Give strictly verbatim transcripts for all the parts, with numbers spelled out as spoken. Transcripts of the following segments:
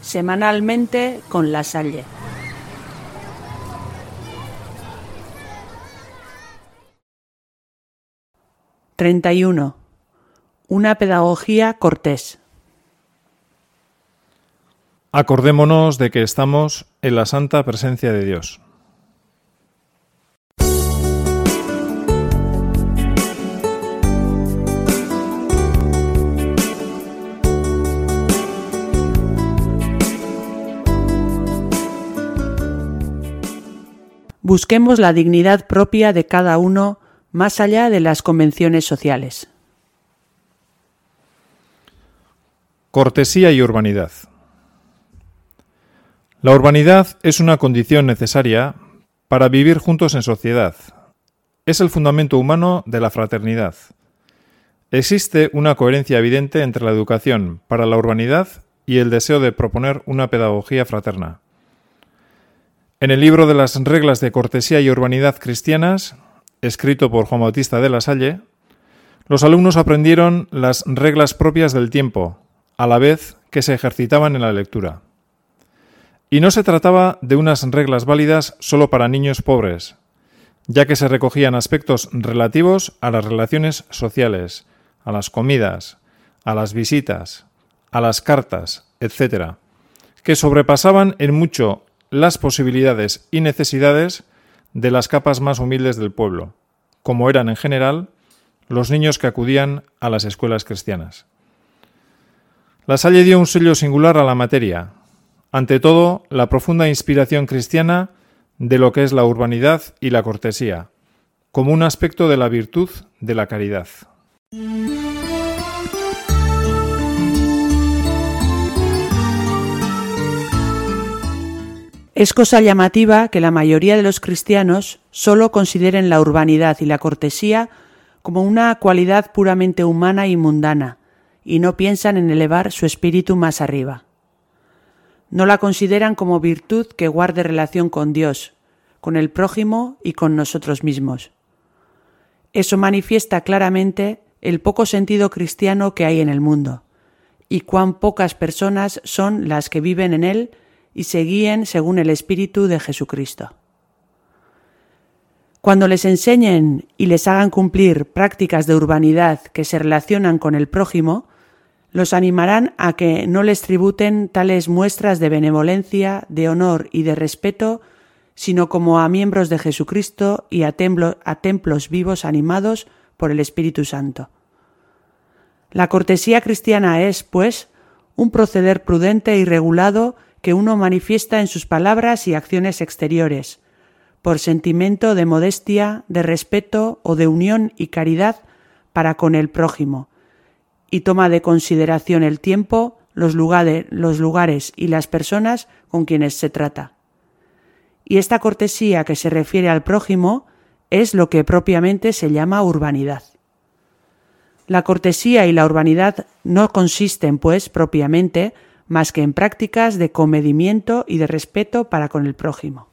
semanalmente con La Salle. treinta y uno. Una pedagogía cortés. Acordémonos de que estamos en la santa presencia de Dios. Busquemos la dignidad propia de cada uno más allá de las convenciones sociales. Cortesía y urbanidad. La urbanidad es una condición necesaria para vivir juntos en sociedad. Es el fundamento humano de la fraternidad. Existe una coherencia evidente entre la educación para la urbanidad y el deseo de proponer una pedagogía fraterna. En el libro de las reglas de cortesía y urbanidad cristianas, escrito por Juan Bautista de La Salle, los alumnos aprendieron las reglas propias del tiempo, a la vez que se ejercitaban en la lectura. Y no se trataba de unas reglas válidas solo para niños pobres, ya que se recogían aspectos relativos a las relaciones sociales, a las comidas, a las visitas, a las cartas, etcétera, que sobrepasaban en mucho las posibilidades y necesidades de las capas más humildes del pueblo, como eran en general los niños que acudían a las escuelas cristianas. La Salle dio un sello singular a la materia, ante todo la profunda inspiración cristiana de lo que es la urbanidad y la cortesía, como un aspecto de la virtud de la caridad. Es cosa llamativa que la mayoría de los cristianos solo consideren la urbanidad y la cortesía como una cualidad puramente humana y mundana, y no piensan en elevar su espíritu más arriba. No la consideran como virtud que guarde relación con Dios, con el prójimo y con nosotros mismos. Eso manifiesta claramente el poco sentido cristiano que hay en el mundo, y cuán pocas personas son las que viven en él y se guíen según el Espíritu de Jesucristo. Cuando les enseñen y les hagan cumplir prácticas de urbanidad que se relacionan con el prójimo, los animarán a que no les tributen tales muestras de benevolencia, de honor y de respeto, sino como a miembros de Jesucristo y a, templo, a templos vivos animados por el Espíritu Santo. La cortesía cristiana es, pues, un proceder prudente y regulado que uno manifiesta en sus palabras y acciones exteriores, por sentimiento de modestia, de respeto o de unión y caridad para con el prójimo, y toma de consideración el tiempo, los lugares, los lugares y las personas con quienes se trata. Y esta cortesía que se refiere al prójimo es lo que propiamente se llama urbanidad. La cortesía y la urbanidad no consisten, pues, propiamente, más que en prácticas de comedimiento y de respeto para con el prójimo.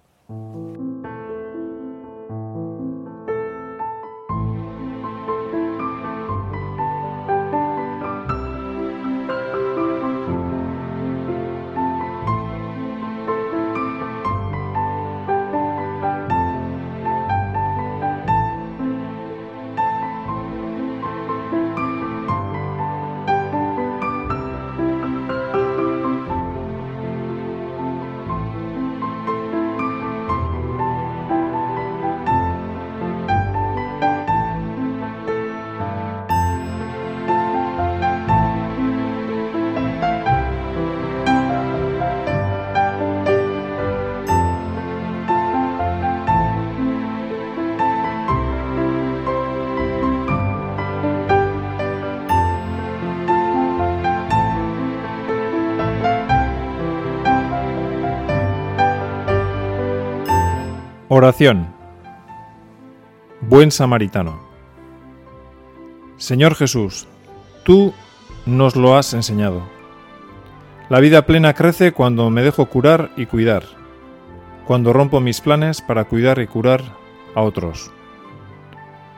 Oración. Buen samaritano. Señor Jesús, tú nos lo has enseñado. La vida plena crece cuando me dejo curar y cuidar, cuando rompo mis planes para cuidar y curar a otros.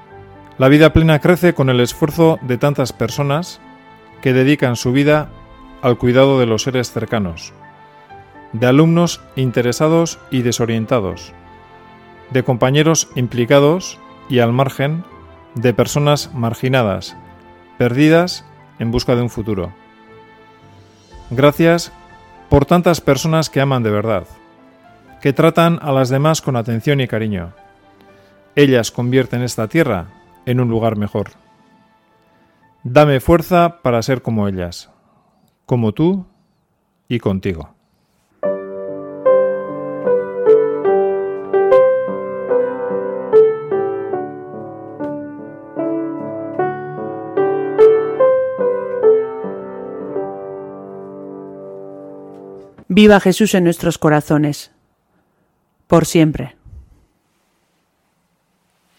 La vida plena crece con el esfuerzo de tantas personas que dedican su vida al cuidado de los seres cercanos, de alumnos interesados y desorientados, de compañeros implicados y al margen, de personas marginadas, perdidas en busca de un futuro. Gracias por tantas personas que aman de verdad, que tratan a las demás con atención y cariño. Ellas convierten esta tierra en un lugar mejor. Dame fuerza para ser como ellas, como tú y contigo. Viva Jesús en nuestros corazones, por siempre.